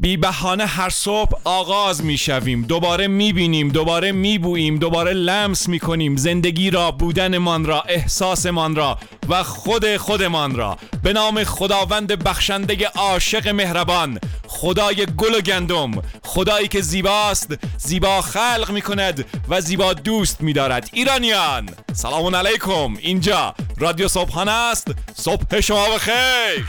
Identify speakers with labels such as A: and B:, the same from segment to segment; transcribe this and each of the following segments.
A: بی بهانه هر صبح آغاز میشویم، دوباره میبینیم، دوباره میبوییم، دوباره لمس میکنیم زندگی را، بودنمان را، احساسمان را و خودمان را. به نام خداوند بخشنده عاشق مهربان، خدای گل و گندم، خدایی که زیباست، زیبا خلق میکند و زیبا دوست میدارد. ایرانیان سلام علیکم، اینجا رادیو صبحانه است. صبح شما بخیر.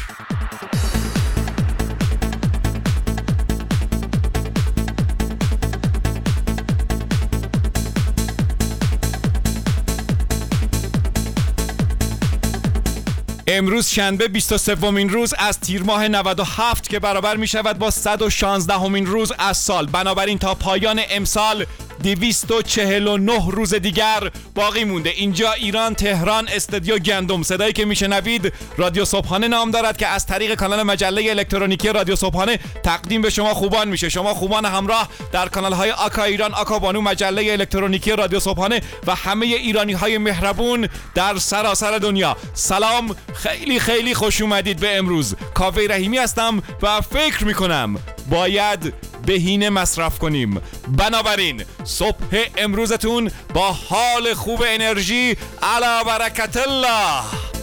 A: امروز شنبه 23مین روز از تیر ماه 97 که برابر می شود با 116مین روز از سال. بنابراین تا پایان امسال 249 روز دیگر باقی مونده. اینجا ایران، تهران، استودیو گندم. صدایی که میشنوید رادیو صبحانه نام دارد که از طریق کانال مجله الکترونیکی رادیو صبحانه تقدیم به شما خوبان میشه. شما خوبان همراه در کانال های آکا ایران، آکا بانو، مجله الکترونیکی رادیو صبحانه و همه ایرانی های مهربون در سراسر دنیا. سلام، خیلی خیلی خوش اومدید به امروز. کاوه رحیمی هستم و فکر میکنم باید بهینه مصرف کنیم. بنابراین صبح امروزتون با حال خوب، انرژی، علی برکت الله.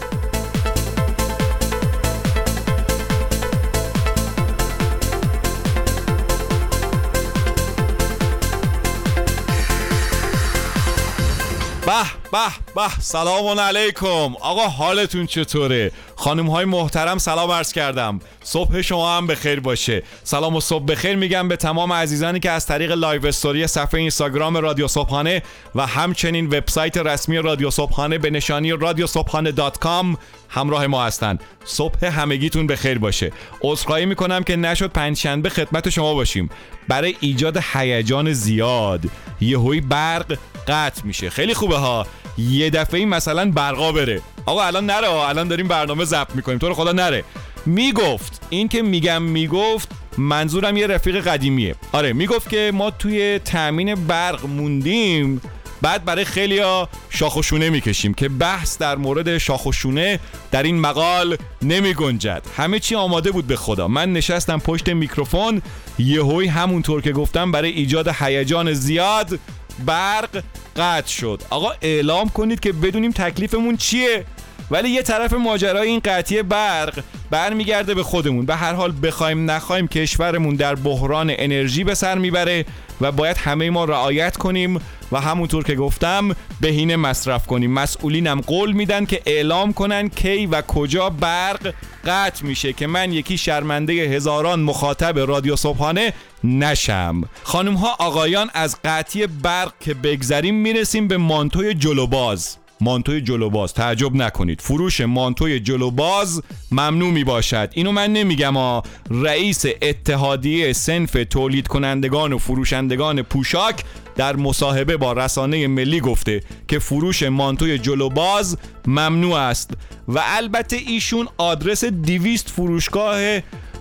A: به سلام علیکم. آقا حالتون چطوره؟ خانم های محترم سلام عرض کردم. صبح شما هم بخیر باشه. سلام و صبح بخیر میگم به تمام عزیزانی که از طریق لایو استوری صفحه اینستاگرام رادیو صبحانه و همچنین وبسایت رسمی رادیو صبحانه به نشانی radiosobhane.com همراه ما هستن. صبح همگیتون بخیر باشه. عذرخواهی میکنم که نشد پنجشنبه خدمت شما باشیم. برای ایجاد هیجان زیاد یهویی برق قطع میشه. خیلی خوبه ها، یه دفعه‌ای مثلا برقا بره. آقا الان نره، الان داریم برنامه ضبط میکنیم، تو رو خدا نره. میگفت، این که میگم میگفت منظورم یه رفیق قدیمیه. آره میگفت که ما توی تامین برق موندیم، بعد برای خیلیا شاخ و شونه میکشیم که بحث در مورد شاخ و شونه در این مقال نمی گنجد. همه چی آماده بود به خدا. من نشستم پشت میکروفون، یهویی همونطور که گفتم برای ایجاد هیجان زیاد برق قطع شد. آقا اعلام کنید که بدونیم تکلیفمون چیه. ولی یه طرف ماجرای این قطعی برق برمیگرده به خودمون. به هر حال بخوایم نخوایم کشورمون در بحران انرژی به سر میبره و باید همه ما رعایت کنیم و همونطور که گفتم بهینه مصرف کنیم. مسئولینم قول میدن که اعلام کنن کی و کجا برق قطع میشه که من یکی شرمنده هزاران مخاطب رادیو صبحانه نشم. خانم ها آقایان، از قطعی برق که بگذریم میرسیم به مانتوی جلوباز. مانتوی جلوباز، تعجب نکنید، فروش مانتوی جلوباز ممنوع می باشد. اینو من نمیگم رئیس اتحادیه صنف تولید کنندگان و فروشندگان پوشاک در مصاحبه با رسانه ملی گفته که فروش مانتوی جلوباز ممنوع است و البته ایشون آدرس 200 فروشگاه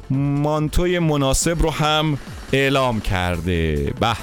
A: مانتوی مناسب رو هم اعلام کرده. به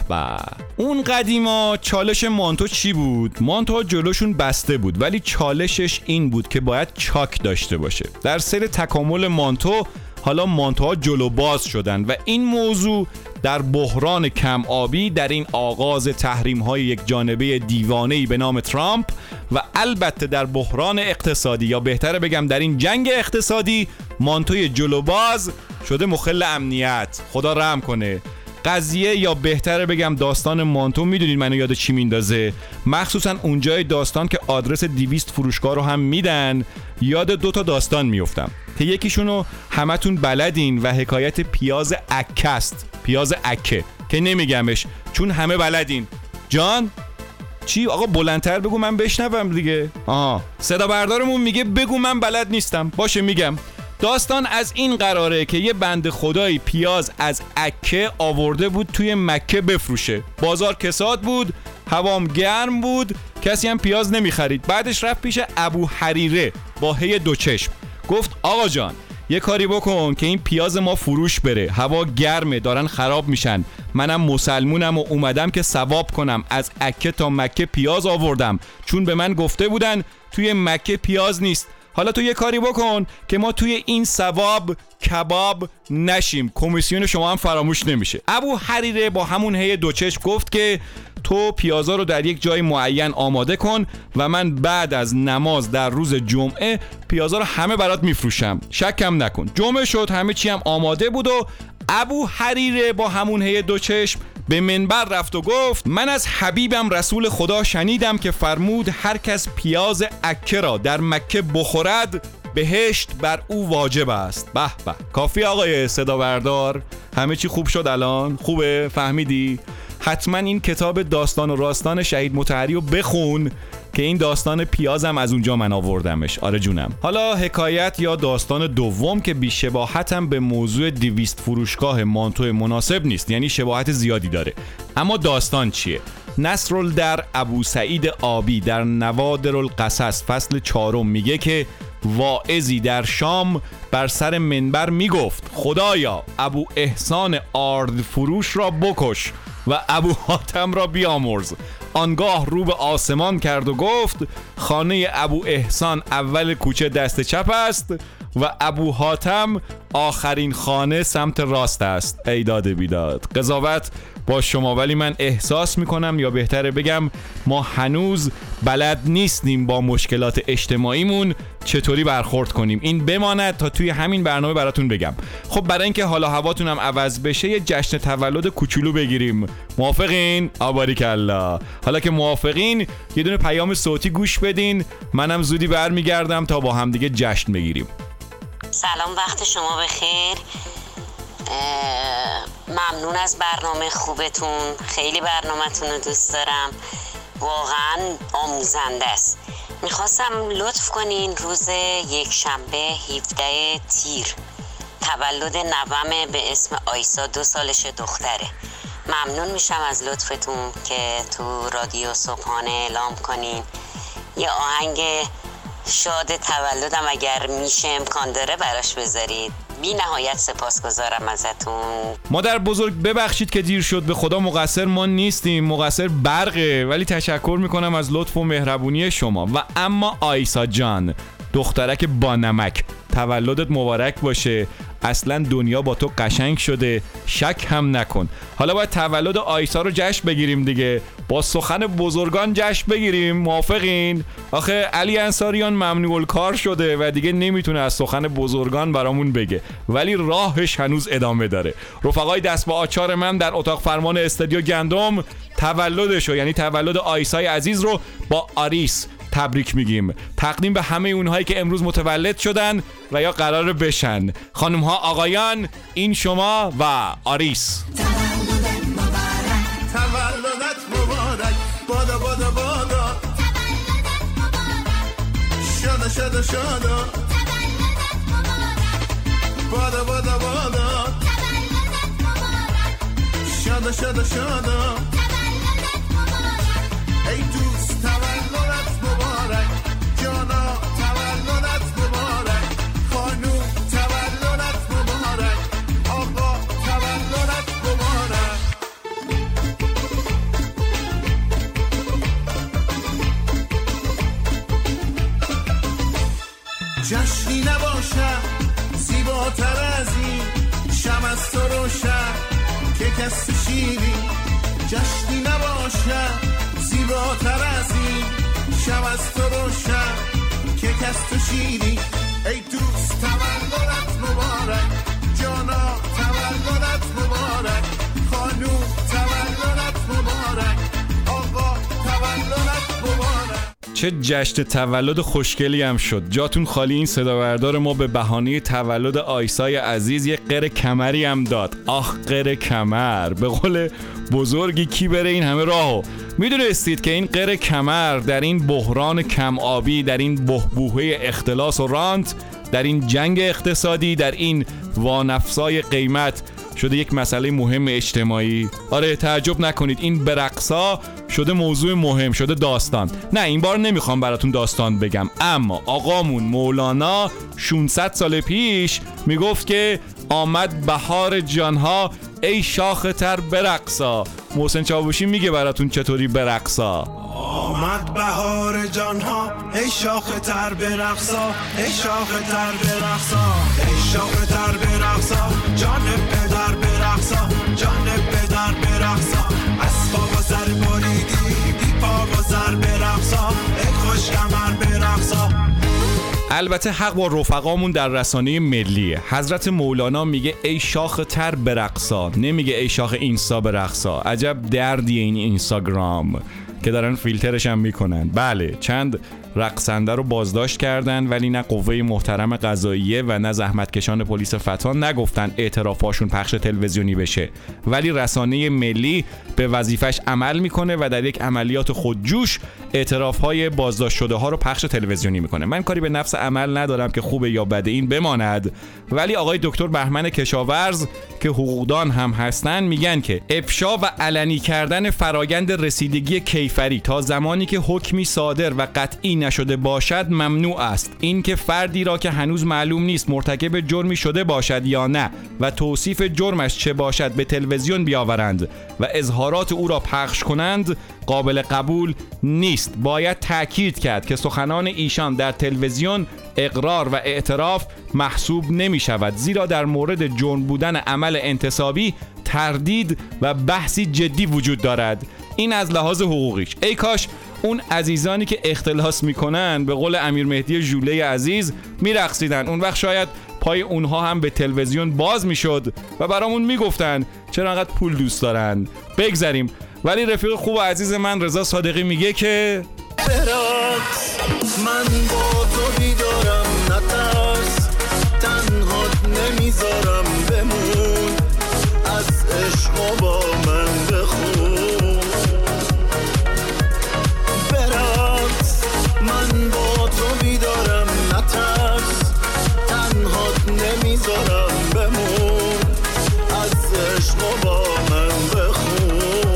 A: اون قدیما چالش مانتو چی بود؟ مانتو جلوشون بسته بود ولی چالشش این بود که باید چاک داشته باشه. در سیر تکامل مانتو حالا مانتوها جلو باز شدن و این موضوع در بحران کم آبی، در این آغاز تحریم‌های یک جانبه دیوانه‌ای به نام ترامپ و البته در بحران اقتصادی، یا بهتره بگم در این جنگ اقتصادی، مانتوی جلو باز شده مخل امنیت. خدا رحم کنه. قضیه، یا بهتره بگم داستان مانتو، میدونید منو یاد چی میندازه؟ مخصوصا اونجای داستان که آدرس 200 فروشگاه رو هم میدن، یاد 2 تا داستان میافتم که یکیشونو همتون بلدین و حکایت پیاز عکه است. پیاز عکه که نمیگمش چون همه بلدین. جان چی؟ آقا بلندتر بگو من بشنوم دیگه. صدا بردارمون میگه بگو من بلد نیستم. باشه میگم. داستان از این قراره که یه بند خدایی پیاز از عکه آورده بود توی مکه بفروشه. بازار کساد بود، هوام گرم بود، کسی هم پیاز نمیخرید. بعدش رفت پیش ابو حریره با هی 2 چشم. گفت آقا جان یه کاری بکن که این پیاز ما فروش بره، هوا گرمه، دارن خراب میشن. منم مسلمونم و اومدم که ثواب کنم، از عکه تا مکه پیاز آوردم، چون به من گفته بودن توی مکه پیاز نیست. حالا تو یه کاری بکن که ما توی این ثواب کباب نشیم، کمیسیون شما هم فراموش نمیشه. ابو حریره با همون هی دو چشم گفت که تو پیازا رو در یک جای معین آماده کن و من بعد از نماز در روز جمعه پیازا رو همه برات میفروشم، شکم نکن. جمعه شد، همه چی هم آماده بود و ابو حریره با همون هی دو چشم به منبر رفت و گفت من از حبیبم رسول خدا شنیدم که فرمود هر کس پیاز عکه را در مکه بخورد بهشت بر او واجب است. به به، کافی آقای صدا بردار؟ همه چی خوب شد الان؟ خوبه؟ فهمیدی؟ حتما این کتاب داستان و راستان شهید مطهری رو بخون که این داستان پیازم از اونجا من آوردمش. آره جونم. حالا حکایت یا داستان دوم که بی‌شباهتم به موضوع 200 فروشگاه مانتو مناسب نیست، یعنی شباهت زیادی داره. اما داستان چیه؟ نصرالدر ابو سعید آبی در نوادر القصص فصل 4 میگه که واعظی در شام بر سر منبر میگفت خدایا ابو احسان آرد فروش را بکش و ابو حاتم را بیامرز. آنگاه رو به آسمان کرد و گفت خانه ابو احسان اول کوچه دست چپ است و ابو حاتم آخرین خانه سمت راست است. ای داد بیداد، قضاوت با شما، ولی من احساس میکنم یا بهتره بگم ما هنوز بلد نیستیم با مشکلات اجتماعیمون چطوری برخورد کنیم. این بماند تا توی همین برنامه براتون بگم. خب برای اینکه حالا هواتونم عوض بشه یه جشن تولد کوچولو بگیریم. موافقین؟ آباریکالله. حالا که موافقین یه دونه پیام صوتی گوش بدین، منم زودی برمیگردم تا با هم دیگه جشن بگیریم.
B: سلام، وقت شما بخیر. ممنون از برنامه خوبتون، خیلی برنامه‌تون رو دوست دارم، واقعا آموزنده است. میخواستم لطف کنین روز یک شنبه 17 تیر تولد نوامه به اسم آیسا، 2 سالش دختره. ممنون میشم از لطفتون که تو رادیو صبحانه اعلام کنین. یه آهنگ شاد تولدم اگر میشه امکان داره براش بذارید. بی نهایت سپاسگزارم ازتون.
A: مادر بزرگ ببخشید که دیر شد، به خدا مقصر ما نیستیم، مقصر برقه، ولی تشکر میکنم از لطف و مهربونی شما. و اما آیسا جان دخترک با نمک، تولدت مبارک باشه. اصلا دنیا با تو قشنگ شده، شک هم نکن. حالا باید تولد آیسا رو جشن بگیریم دیگه، با سخن بزرگان جشن بگیریم. موافقین؟ آخه علی انصاریان ممنوع الکار شده و دیگه نمیتونه از سخن بزرگان برامون بگه، ولی راهش هنوز ادامه داره. رفقای دست با آچار من در اتاق فرمان استودیو گندم تولدشو، یعنی تولد آیسای عزیز رو با آریس تبریک میگیم. تقدیم به همه اونهایی که امروز متولد شدن و یا قرار بشن. خانم ها، آقایان، این شما و آریس.
C: تولدت مبارک، تولدت مبارک، بادا بادا بادا، تولدت مبارک، شادا شادا شادا، تولدت مبارک، بادا بادا بادا، تولدت مبارک، شادا شادا شادا، تولدت مبارک. ای دوست تولدت مبارک، جانا تولدت مبارک، خانوم تولدت مبارک، آقا تولدت مبارک. جشنی نباشد زیباتر از این، شم از تو روشن که کس تو شیری. جشنی نباشد زیباتر از این، شب از تو روشن که کس تو شیری. ای دوست تولدت مبارک، جانا تولدت مبارک، خانوم تولدت مبارک، آقا تولدت مبارک.
A: چه جشن تولد خوشگلی هم شد. جاتون خالی. این صدا بردار ما به بهانه تولد آیسای عزیز یه قره کمری هم داد. آخ قره کمر، به قول بزرگی کی بره این همه راهو. میدونستید که این قره کمر در این بحران کم آبی، در این بحبوحه اختلاس و رانت، در این جنگ اقتصادی، در این وانفسای قیمت شده یک مسئله مهم اجتماعی؟ آره، تعجب نکنید، این برقصا شده موضوع مهم، شده داستان. نه این بار نمیخوام براتون داستان بگم، اما آقامون مولانا 600 سال پیش میگفت که آمد بهار جانها ای شاخ تر برقصا. محسن چاوشی میگه براتون چطوری برقصا.
C: آمد بهار جانها ای شاخ تر برقصا ای شاخ تر برقصا ای شاخ تر برقصا جان پدر برقصا جان پدر برقصا از پا و سر بریدی بی پا و سر برقصا ای خوش کمر برقصا.
A: البته حق با رفقامون در رسانه ملیه. حضرت مولانا میگه ای شاخ تر برقصا، نمیگه ای شاخ اینستا برقصا. عجب دردی این اینستاگرام که دارن فیلترش هم میکنن. بله چند رقصنده رو بازداشت کردن ولی نه قوه محترم قضاییه و نه زحمتکشان پلیس فتان نگفتن اعترافاشون پخش تلویزیونی بشه، ولی رسانه ملی به وظیفش عمل میکنه و در یک عملیات خودجوش اعترافهای بازداشت شده ها رو پخش تلویزیونی میکنه. من کاری به نفس عمل ندارم که خوبه یا بده، این بماند. ولی آقای دکتر بهمن کشاورز که حقوقدان هم هستن میگن که افشا و علنی کردن فرایند رسیدگی کیفری تا زمانی که حکمی صادر و قطعی نشده باشد ممنوع است. این که فردی را که هنوز معلوم نیست مرتکب جرمی شده باشد یا نه و توصیف جرمش چه باشد به تلویزیون بیاورند و اظهارات او را پخش کنند قابل قبول نیست. باید تأکید کرد که سخنان ایشان در تلویزیون اقرار و اعتراف محسوب نمی شود، زیرا در مورد جرم بودن عمل انتصابی تردید و بحثی جدی وجود دارد. این از لحاظ حقوقیش. ای کاش اون عزیزانی که اختلاس میکنن به قول امیر مهدی ژوله عزیز میرقصیدن، اون وقت شاید پای اونها هم به تلویزیون باز میشد و برامون میگفتن چرا انقدر پول دوست دارن. بگذریم. ولی رفیق خوب و عزیز من رضا صادقی میگه که
C: برقص من با تو بیدارم نترس تنهات نمیذارم بمون از عشق با من بخون برقص من با تو بیدارم نترس تنهات نمیذارم بمون از عشق با من بخون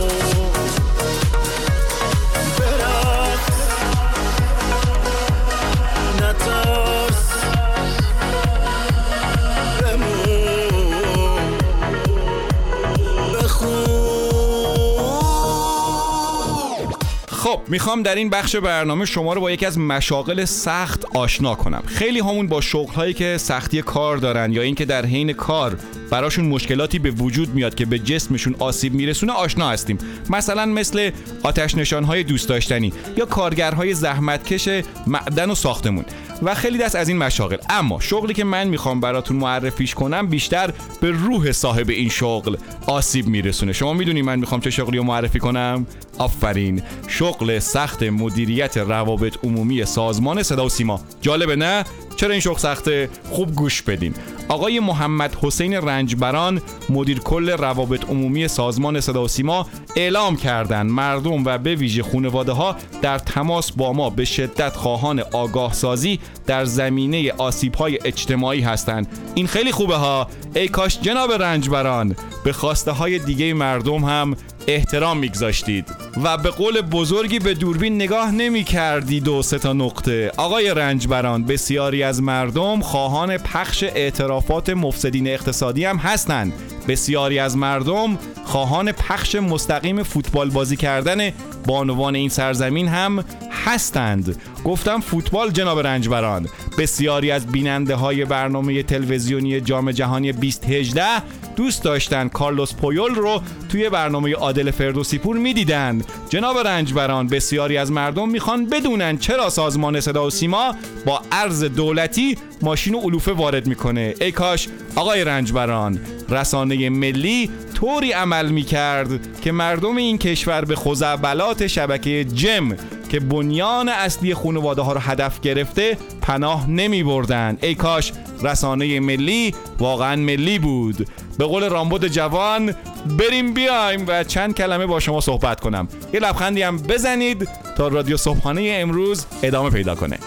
A: خب میخوام در این بخش برنامه شما رو با یکی از مشاغل سخت آشنا کنم. خیلی همون با شغل‌هایی که سختی کار دارن یا اینکه در حین کار براشون مشکلاتی به وجود میاد که به جسمشون آسیب میرسونه آشنا هستیم. مثلا مثل آتش نشان‌های دوست داشتنی یا کارگرهای زحمتکش معدن و ساختمون و خیلی دست از این مشاغل. اما شغلی که من میخوام براتون معرفیش کنم بیشتر به روح صاحب این شغل آسیب میرسونه. شما میدونی من میخوام چه شغلی رو معرفی کنم؟ آفرین، شغل سخت مدیریت روابط عمومی سازمان صدا و سیما. جالبه نه؟ چرا این شغل سخته؟ خوب گوش بدین. آقای محمد حسین رنجبران مدیر کل روابط عمومی سازمان صدا و سیما اعلام کردند مردم و به ویژه خانواده ها در تماس با ما به شدت خواهان آگاه سازی در زمینه آسیب های اجتماعی هستند. این خیلی خوبه ها. ای کاش جناب رنجبران به خواسته های دیگه مردم هم احترام میگذاشتید و به قول بزرگی به دوربین نگاه نمی کردید و 3 نقطه. آقای رنجبران بسیاری از مردم خواهان پخش اعترافات مفسدین اقتصادی هم هستند. بسیاری از مردم خواهان پخش مستقیم فوتبال بازی کردن بانوان این سرزمین هم هستند. گفتم فوتبال جناب رنجبران. بسیاری از بیننده های برنامه تلویزیونی جام جهانی 2018 دوست داشتن کارلوس پویول رو توی برنامه عادل فردوسی پور میدیدن. جناب رنجبران بسیاری از مردم میخوان بدونن چرا سازمان صدا و سیما با ارز دولتی ماشین و علوفه وارد میکنه. ای کاش آقای رنجبران رسانه ملی طوری عمل میکرد که مردم این کشور به خزعبلات شبکه جم که بنیان اصلی خانواده ها رو هدف گرفته پناه نمی بردن. ای کاش رسانه ملی واقعا ملی بود. به قول رامبد جوان بریم بیایم و چند کلمه با شما صحبت کنم. یه لبخندی هم بزنید تا رادیو صبحانه امروز ادامه پیدا کنه.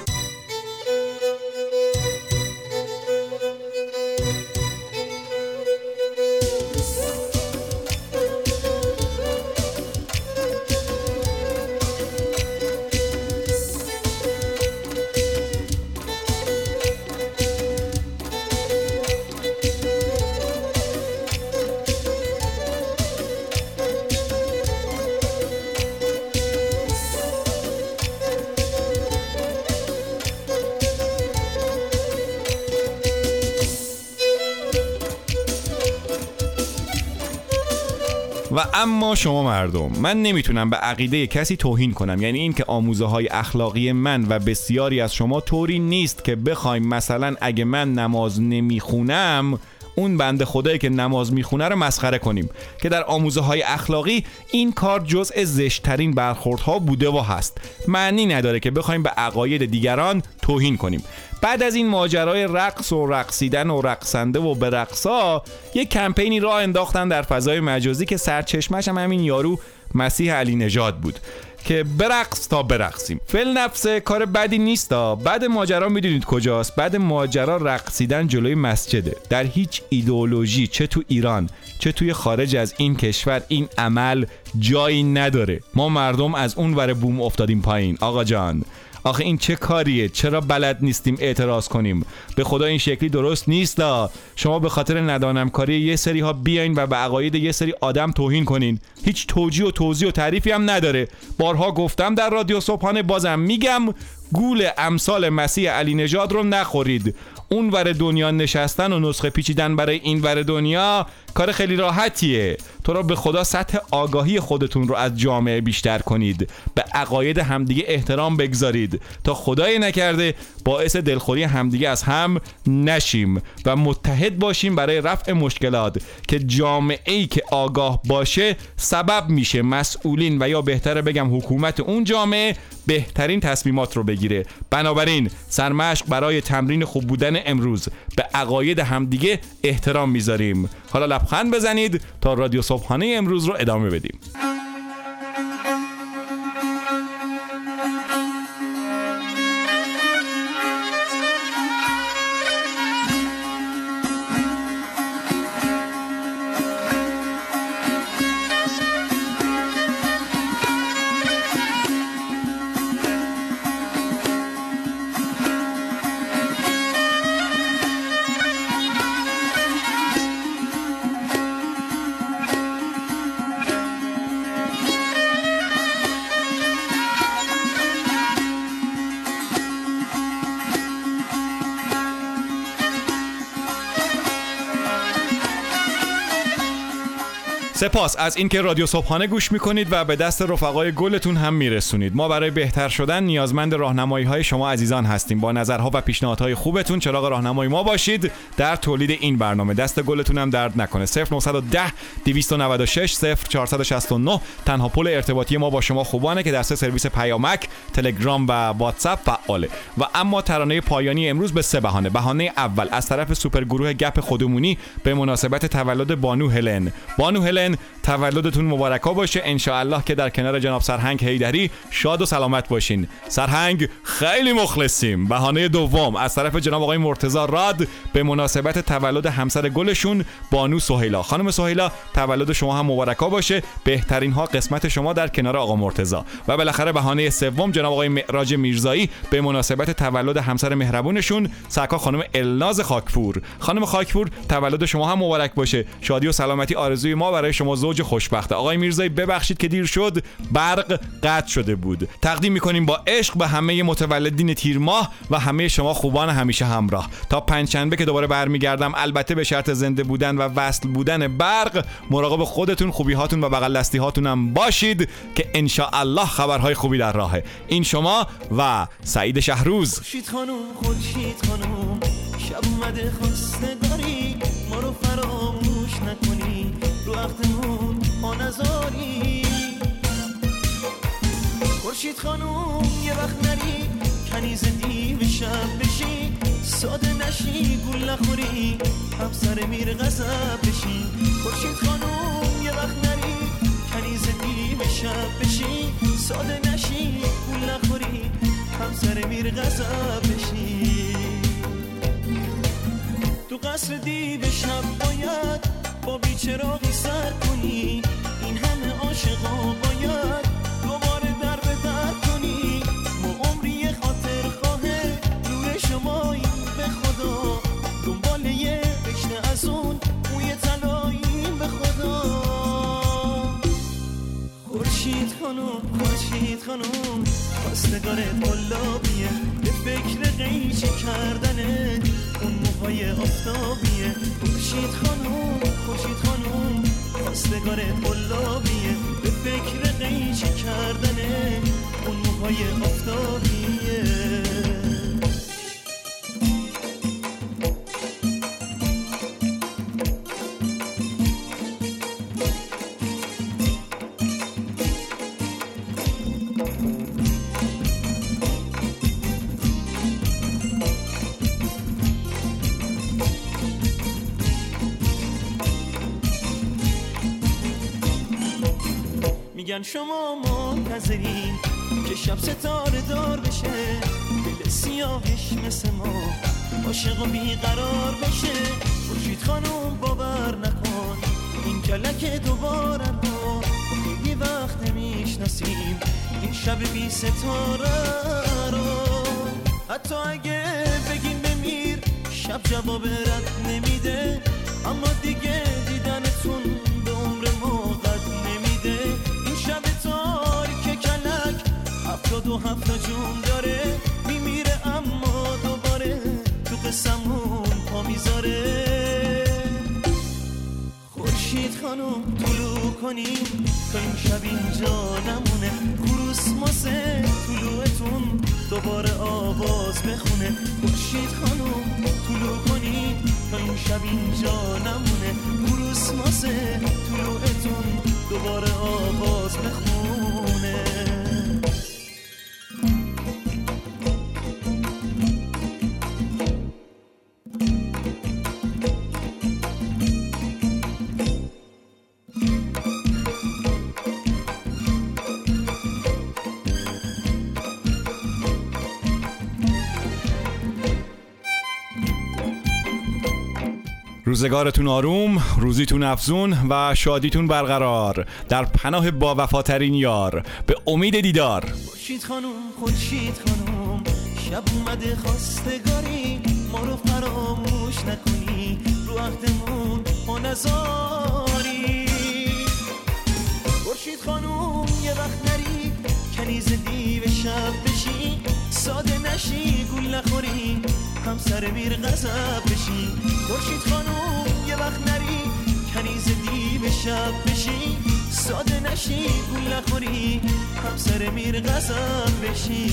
A: و اما شما مردم، من نمیتونم به عقیده کسی توهین کنم، یعنی این که آموزه های اخلاقی من و بسیاری از شما طوری نیست که بخوایم مثلا اگه من نماز نمیخونم اون بنده خدایی که نماز میخونه رو مسخره کنیم، که در آموزه های اخلاقی این کار جزء زشت‌ترین برخوردها بوده و هست. معنی نداره که بخوایم به عقاید دیگران توهین کنیم. بعد از این ماجرای رقص و رقصیدن و رقصنده و برقصا، یک کمپینی راه انداختن در فضای مجازی که سرچشمش هم همین یارو مسیح علی نژاد بود که برقص تا برقصیم. فل نفسه کار بدی نیست. بعد ماجرا میدونید کجاست؟ بعد ماجرا رقصیدن جلوی مسجده. در هیچ ایدئولوژی، چه تو ایران چه توی خارج از این کشور، این عمل جایی نداره. ما مردم از اون ور بوم افتادیم پایین. آقا جان، آخه این چه کاریه؟ چرا بلد نیستیم اعتراض کنیم؟ به خدا این شکلی درست نیست. شما به خاطر ندانمکاری یه سری ها بیاین و به عقاید یه سری آدم توهین کنین. هیچ توجیه و توضیح و تعریفی هم نداره. بارها گفتم در رادیو صبحانه، بازم میگم، گول امثال مسیح علی نژاد رو نخورید. اون ور دنیا نشستن و نسخه پیچیدن برای این ور دنیا کار خیلی راحتیه. تو را به خدا سطح آگاهی خودتون رو از جامعه بیشتر کنید، به عقاید همدیگه احترام بگذارید تا خدای نکرده باعث دلخوری همدیگه از هم نشیم و متحد باشیم برای رفع مشکلات، که جامعه‌ای که آگاه باشه سبب میشه مسئولین و یا بهتره بگم حکومت اون جامعه بهترین تصمیمات رو بگیره. بنابراین سرمشق برای تمرین خوب بودن امروز به عقاید همدیگه احترام میذاریم. حالا لبخند بزنید تا رادیو صبحانه امروز رو ادامه بدیم. سپاس از اینکه رادیو صبحانه گوش میکنید و به دست رفقای گلتون هم میرسونید. ما برای بهتر شدن نیازمند راهنمایی های شما عزیزان هستیم. با نظرها و پیشنهادهای خوبتون چراغ راهنمای ما باشید در تولید این برنامه. دست گلتون هم درد نکنه. 0910 296 0469 تنها پل ارتباطی ما با شما خوبانه که در سه سرویس پیامک، تلگرام و واتساپ فعاله. و اما ترانه پایانی امروز به سه بهانه. بهانه اول از طرف سوپر گروه گپ خودمونی به مناسبت تولد بانو هلن. بانو هلن، تولدتون مبارکا باشه. انشاءالله که در کنار جناب سرهنگ حیدری شاد و سلامت باشین. سرهنگ خیلی مخلصیم. بهانه دوم از طرف جناب آقای مرتضی راد به مناسبت تولد همسر گلشون بانو سهیلا. خانم سهیلا، تولد شما هم مبارکا باشه. بهترین ها قسمت شما در کنار آقا مرتضی. و بالاخره بهانه سوم جناب آقای معراج میرزایی به مناسبت تولد همسر مهربونشون سرکار خانم الناز خاکپور. خانم خاکپور، تولد شما هم مبارک باشه. شادی و سلامتی آرزوی ما برای شما زوج خوشبخته. آقای میرزایی، ببخشید که دیر شد، برق قطع شده بود. تقدیم میکنیم با عشق به همه متولدین تیر ماه و همه شما خوبان همیشه همراه. تا پنجشنبه که دوباره برمیگردم، البته به شرط زنده بودن و وصل بودن برق، مراقب خودتون، خوبی هاتون و بغل دستی هاتون هم باشید که ان شاء الله خبرهای خوبی در راهه. این شما و سعید شهروز.
D: خورشید خانم شب اومده خواستگاری، ما رو فراموش نکنی، رو وقتمون ها نذاری. خورشید خانم یه وقت نری، کنیز دیو شب بشی، ساده نشی گول نخوری، همسر میر غضب بشی. خورشید خانم یه وقت نری، کنیز دیو شب بشی، ساده نشی گول نخوری، همسر میر غضب بشی. تو قصر دیو شب باید با بیچراغی سر کنی، این همه عاشقا باید دوباره در به در کنی. ما عمری خاطر خواهه نور شمایی، به خدا دنبال یه رشته از اون موی طلایی، به خدا. خورشید خانم خواستگارت قلابیه، به فکر قیچی کردنه اون موهای آفتابیه. خورشید خانم خواستگارت قلابیه، به فکر قیچی کردنه اون موهای آفتابیه. میگن شما منتظرین که شب ستاره دار بشه، دل سیاهش مثل ما عاشق و بیقرار بشه. خورشید خانوم باور نکن این کلک دوباره رو خیلی وقت نمیشناسیم این شب بی ستاره رو. حتی اگه بگیم بمیر شب جواب رد نمیده، اما دیگه دیدنتون به عمر ما قد نمیده. این شب تاریک کلک 77 جون داره، میمیره اما دوباره تو قسمون پا میذاره. خورشید خانم طلوع کنیم تا این شب اینجا نمونه، خروس ماسه طلوعتون دوباره آواز بخونه. خورشید خانم طلوع کنیم تا این شب اینجا نمونه، خروس ماسه طلوعتون دوباره آواز بخونه.
A: روزگارتون آروم، روزیتون افزون و شادیتون برقرار در پناه با وفاترین یار، به امید دیدار.
D: خورشید خانوم شب اومده خواستگاری، ما رو فراموش نکنی رو عهدمون ما نذاری. خورشید خانوم یه وقت نری کنیز دیو شب بشی، ساده نشی گول نخوری همسر میر غضب بشی. خورشید خانوم یه وقت نری کنیز دیو شب بشی، ساده نشی گول نخوری همسر میر غضب بشی.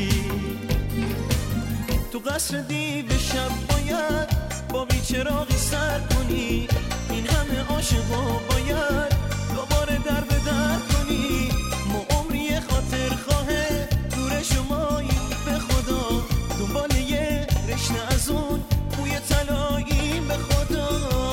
D: تو قصر دیو شب باید با بیچراغی سر کنی، این همه عاشقا باید دوباره در به در کنی. ما عمری خاطر خواهه دور شماییم به خدا، دنبال یه رشنه از اون بوی طلاییم به خدا.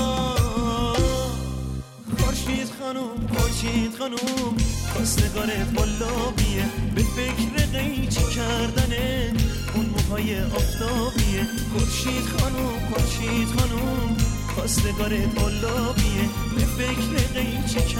D: خورشید خانوم خواستگارت قلابیه، به فکر قیچی کردنه اون موهای آفتابیه. خورشید خانوم خواستگارت قلابیه، به فکر قیچی